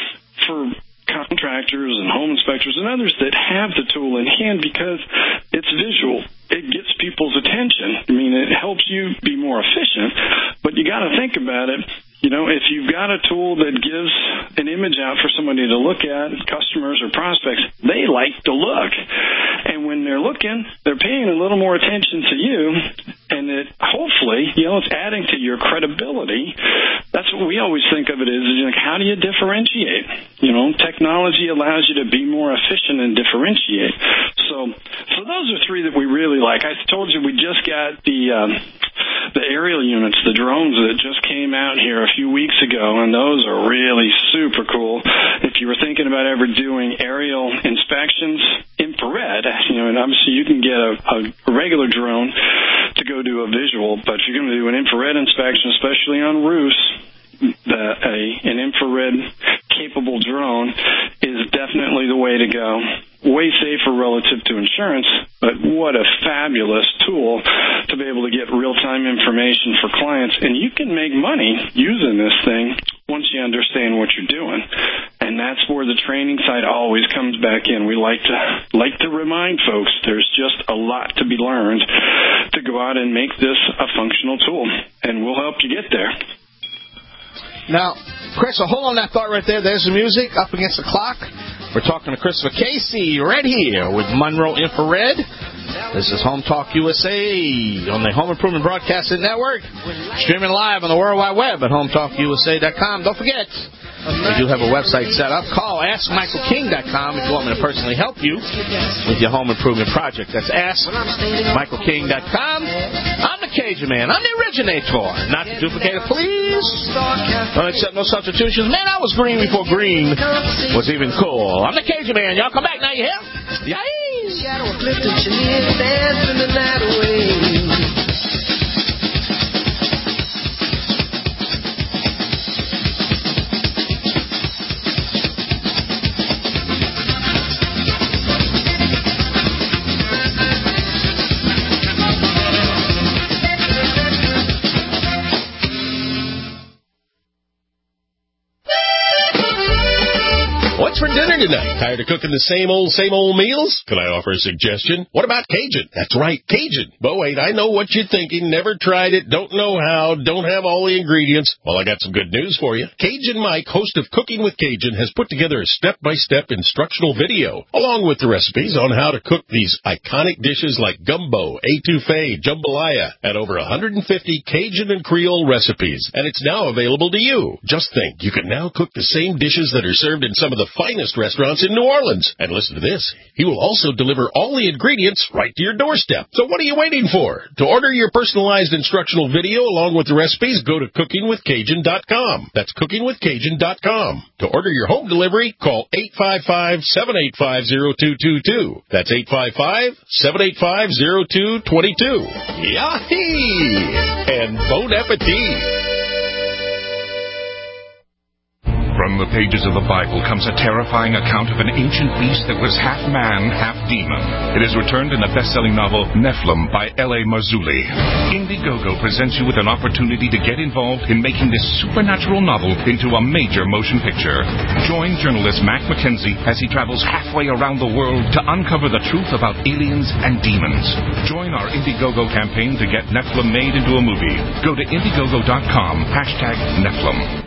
for contractors and home inspectors and others that have the tool in hand because it's visual. It gets people's attention. I mean, it helps you be more efficient, but you got to think about it. You know, if you've got a tool that gives an image out for somebody to look at, customers or prospects, they like to look. And when they're looking, they're paying a little more attention to you, and it hopefully, you know, it's adding to your credibility. That's what we always think of it as, is like, how do you differentiate? You know, technology allows you to be more efficient and differentiate. So, so those are three that we really like. I told you we just got the um, the aerial units, the drones that just came out here a few weeks ago, and those are really super cool. If you were thinking about ever doing aerial inspections, infrared, you know, and obviously you can get a, a regular drone to go do a visual, but if you're going to do an infrared inspection, especially on roofs, the, a, an infrared capable drone is definitely the way to go. Way safer relative to insurance, but what a fabulous tool to be able to get real-time information for clients. And you can make money using this thing once you understand what you're doing. And that's where the training side always comes back in. We like to like to remind folks there's just a lot to be learned to go out and make this a functional tool, and we'll help you get there. Now, Chris, so hold on that thought right there. There's the music up against the clock. We're talking to Christopher Casey right here with Monroe Infrared. This is Home Talk U S A on the Home Improvement Broadcasting Network. Streaming live on the World Wide Web at home talk u s a dot com. Don't forget, we do have a website set up. Call ask michael king dot com if you want me to personally help you with your home improvement project. That's ask michael king dot com. I'm the Cajun Man. I'm the originator. Not the duplicator, please. Don't accept no substitutions. Man, I was green before green was even cool. I'm the Cajun Man. Y'all come back now, you hear? Yay! Shadow of Clifton Chenier dancing the night away. What's for dinner tonight? Tired of cooking the same old, same old meals? Can I offer a suggestion? What about Cajun? That's right, Cajun. But wait, I know what you're thinking. Never tried it, don't know how, don't have all the ingredients. Well, I got some good news for you. Cajun Mike, host of Cooking with Cajun, has put together a step-by-step instructional video, along with the recipes on how to cook these iconic dishes like gumbo, etouffee, jambalaya, and over one hundred fifty Cajun and Creole recipes. And it's now available to you. Just think, you can now cook the same dishes that are served in some of the finest restaurants in New Orleans. And listen to this. He will also deliver all the ingredients right to your doorstep. So what are you waiting for? To order your personalized instructional video along with the recipes, go to cooking with cajun dot com. That's cooking with cajun dot com. To order your home delivery, call eight five five, seven eight five, zero two two two. That's eight five five, seven eight five, zero two two two. Yahee! And bon appetit! From the pages of the Bible comes a terrifying account of an ancient beast that was half man, half demon. It is returned in the best-selling novel Nephilim by L A Marzulli. Indiegogo presents you with an opportunity to get involved in making this supernatural novel into a major motion picture. Join journalist Mac McKenzie as he travels halfway around the world to uncover the truth about aliens and demons. Join our Indiegogo campaign to get Nephilim made into a movie. Go to Indiegogo dot com, hashtag Nephilim.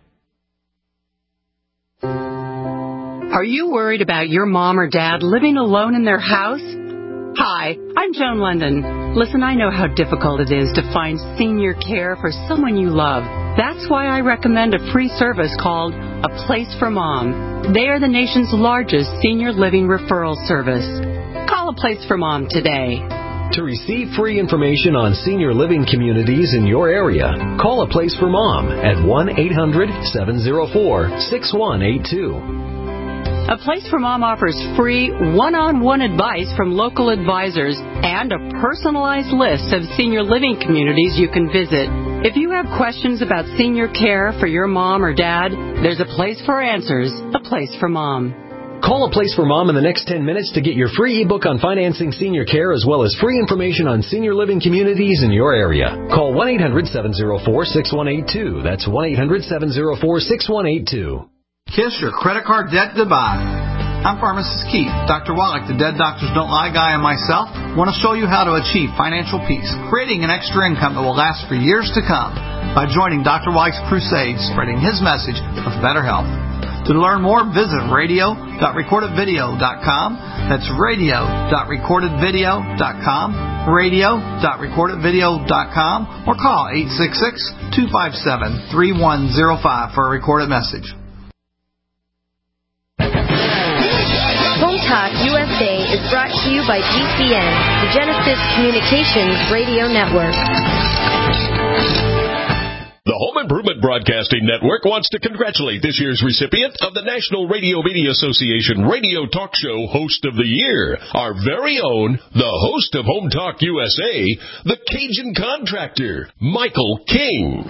Are you worried about your mom or dad living alone in their house? Hi, I'm Joan London. Listen, I know how difficult it is to find senior care for someone you love. That's why I recommend a free service called A Place for Mom. They are the nation's largest senior living referral service. Call A Place for Mom today. To receive free information on senior living communities in your area, call A Place for Mom at one eight hundred, seven oh four, six one eight two. A Place for Mom offers free one-on-one advice from local advisors and a personalized list of senior living communities you can visit. If you have questions about senior care for your mom or dad, there's a place for answers, A Place for Mom. Call A Place for Mom in the next ten minutes to get your free ebook on financing senior care as well as free information on senior living communities in your area. Call one eight hundred, seven oh four, six one eight two. That's one eight hundred, seven oh four, six one eight two. Kiss your credit card debt goodbye. I'm Pharmacist Keith. Doctor Wallach, the Dead Doctors Don't Lie guy, and myself want to show you how to achieve financial peace, creating an extra income that will last for years to come by joining Doctor Wallach's crusade, spreading his message of better health. To learn more, visit radio dot recorded video dot com. That's radio dot recorded video dot com, radio dot recorded video dot com, or call eight six six, two five seven, three one zero five for a recorded message. Home Talk U S A is brought to you by G C N, the Genesis Communications Radio Network. The Home Improvement Broadcasting Network wants to congratulate this year's recipient of the National Radio Media Association Radio Talk Show Host of the Year, our very own, the host of Home Talk U S A, the Cajun Contractor, Michael King.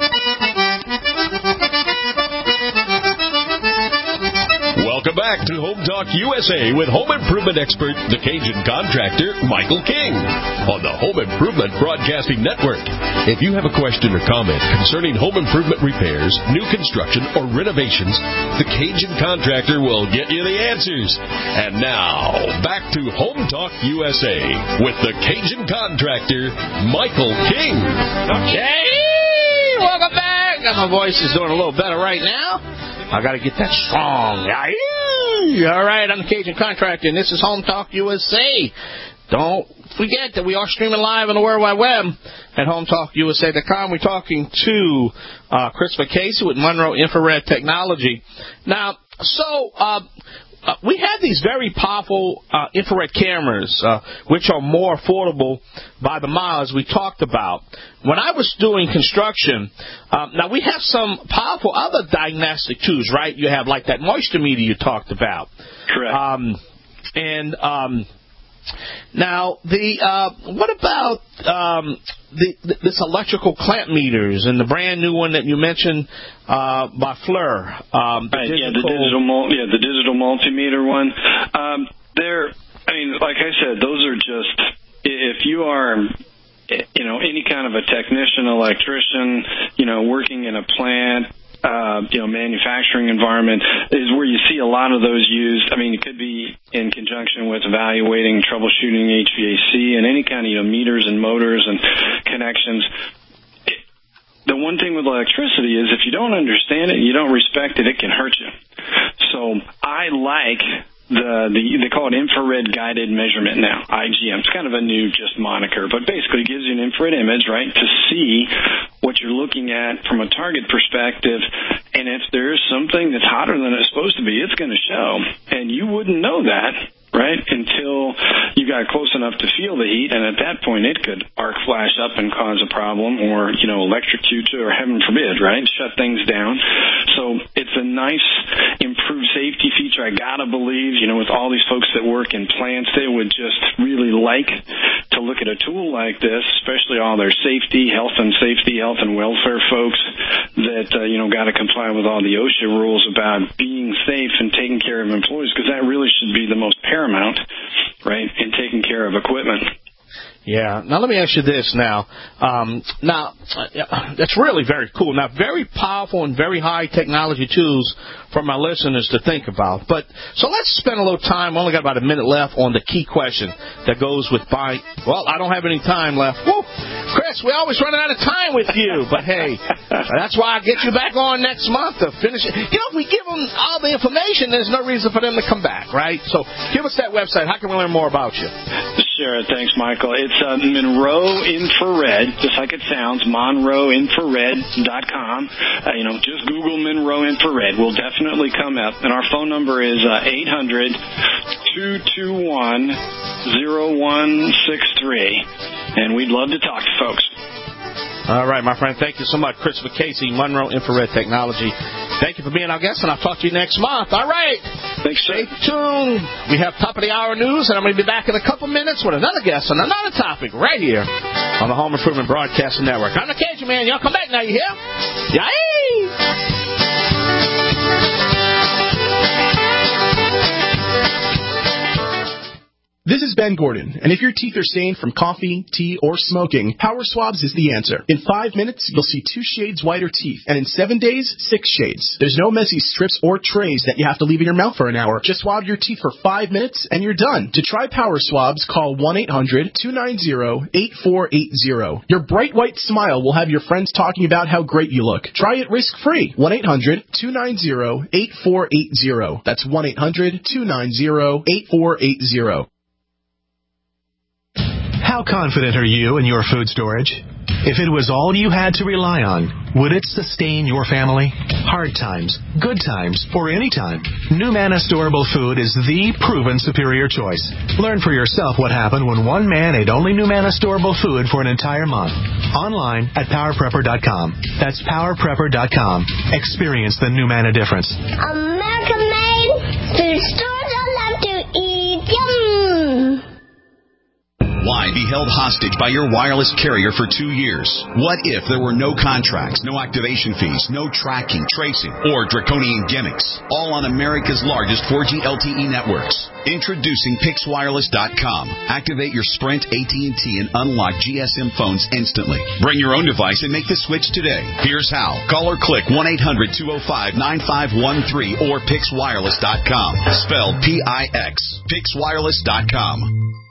Welcome back to Home Talk U S A with home improvement expert, the Cajun Contractor, Michael King, on the Home Improvement Broadcasting Network. If you have a question or comment concerning home improvement repairs, new construction, or renovations, the Cajun Contractor will get you the answers. And now, back to Home Talk U S A with the Cajun Contractor, Michael King. Okay, welcome back. My voice is doing a little better right now. I got to get that strong. All right, I'm the Cajun Contractor, and this is Home Talk U S A. Don't forget that we are streaming live on the World Wide Web at home talk U S A dot com. We're talking to uh, Christopher Casey with Monroe Infrared Technology. Now, so uh, uh, we have these very powerful uh, infrared cameras, uh, which are more affordable by the mile, as we talked about. When I was doing construction, um, now we have some powerful other diagnostic tools, right? You have like that moisture meter you talked about. Correct. Um, and um, now the uh, what about um, the, the, this electrical clamp meters and the brand new one that you mentioned uh, by Fleur? Um, the right, digital... Yeah, the digital mul- yeah the digital multimeter one. Um, they're I mean, like I said, those are just if you are. You know, any kind of a technician, electrician, you know, working in a plant, uh, you know, manufacturing environment is where you see a lot of those used. I mean, it could be in conjunction with evaluating, troubleshooting H V A C and any kind of, you know, meters and motors and connections. It, the one thing with electricity is if you don't understand it, you don't respect it, it can hurt you. So I like The, the they call it infrared guided measurement now, I G M. It's kind of a new just moniker, but basically it gives you an infrared image, right, to see what you're looking at from a target perspective. And if there's something that's hotter than it's supposed to be, it's going to show. And you wouldn't know that, right, until you got close enough to feel the heat. And at that point, it could arc flash up and cause a problem or, you know, electrocute you or heaven forbid, right, shut things down. So it's a nice improved safety feature. I got to believe, you know, with all these folks that work in plants, they would just really like to look at a tool like this, especially all their safety, health and safety, health and welfare folks that, uh, you know, got to comply with all the OSHA rules about being safe and taking care of employees, because that really should be the most paramount, right, in taking care of equipment. Yeah. Now, let me ask you this now. Um, now, uh, that's really very cool. Now, very powerful and very high technology tools for my listeners to think about. But so let's spend a little time. We only got about a minute left on the key question that goes with buying. Well, I don't have any time left. Woo! Chris, we always running out of time with you. But, hey, that's why I get you back on next month to finish it. You know, if we give them all the information, there's no reason for them to come back, right? So give us that website. How can we learn more about you? Sure. Thanks, Michael. It's uh, Monroe Infrared, just like it sounds, Monroe Infrared dot com. Uh, you know, just Google Monroe Infrared. We'll definitely come up. And our phone number is uh, eight hundred, two two one, zero one six three. And we'd love to talk to folks. All right, my friend. Thank you so much, Christopher Casey, Monroe Infrared Technology. Thank you for being our guest, and I'll talk to you next month. All right. Thanks, Stay tuned. We have top of the hour news, and I'm going to be back in a couple minutes with another guest on another topic right here on the Home Improvement Broadcasting Network. I'm the Cajun Man. Y'all come back now, you hear? Yay! This is Ben Gordon, and if your teeth are stained from coffee, tea, or smoking, Power Swabs is the answer. In five minutes, you'll see two shades whiter teeth, and in seven days, six shades. There's no messy strips or trays that you have to leave in your mouth for an hour. Just swab your teeth for five minutes, and you're done. To try Power Swabs, call one eight hundred, two nine zero, eight four eight zero. Your bright white smile will have your friends talking about how great you look. Try it risk-free. one eight hundred, two nine zero, eight four eight zero. That's one eight hundred, two nine zero, eight four eight zero. How confident are you in your food storage? If it was all you had to rely on, would it sustain your family? Hard times, good times, or any time, NuManna Storable Food is the proven superior choice. Learn for yourself what happened when one man ate only NuManna Storable Food for an entire month. Online at power prepper dot com. That's power prepper dot com. Experience the NuManna difference. American made food stores I love to eat. Yum! Why be held hostage by your wireless carrier for two years? What if there were no contracts, no activation fees, no tracking, tracing, or draconian gimmicks? All on America's largest four G L T E networks. Introducing Pix Wireless dot com. Activate your Sprint, A T and T, and unlock G S M phones instantly. Bring your own device and make the switch today. Here's how. Call or click one eight hundred, two oh five, nine five one three or Pix Wireless dot com. Spelled P I X. Pix Wireless dot com.